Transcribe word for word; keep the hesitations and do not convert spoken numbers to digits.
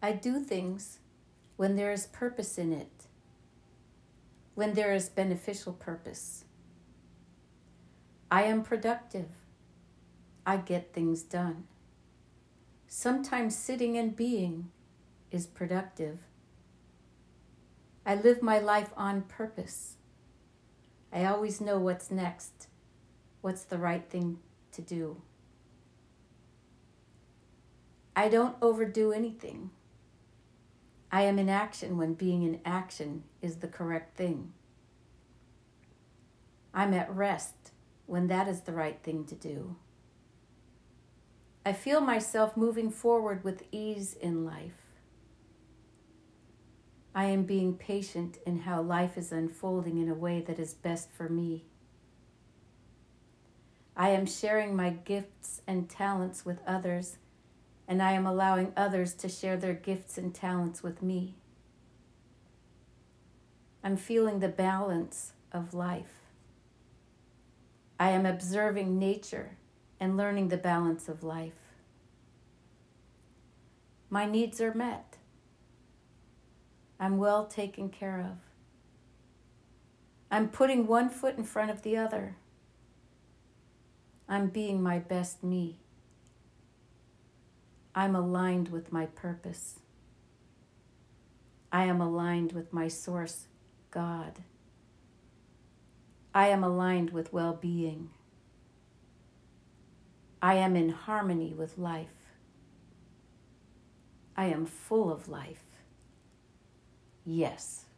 I do things when there is purpose in it, when there is beneficial purpose. I am productive. I get things done. Sometimes sitting and being is productive. I live my life on purpose. I always know what's next, what's the right thing to do. I don't overdo anything. I am in action when being in action is the correct thing. I'm at rest when that is the right thing to do. I feel myself moving forward with ease in life. I am being patient in how life is unfolding in a way that is best for me. I am sharing my gifts and talents with others, and I am allowing others to share their gifts and talents with me. I'm feeling the balance of life. I am observing nature and learning the balance of life. My needs are met. I'm well taken care of. I'm putting one foot in front of the other. I'm being my best me. I'm aligned with my purpose. I am aligned with my source, God. I am aligned with well-being. I am in harmony with life. I am full of life. Yes.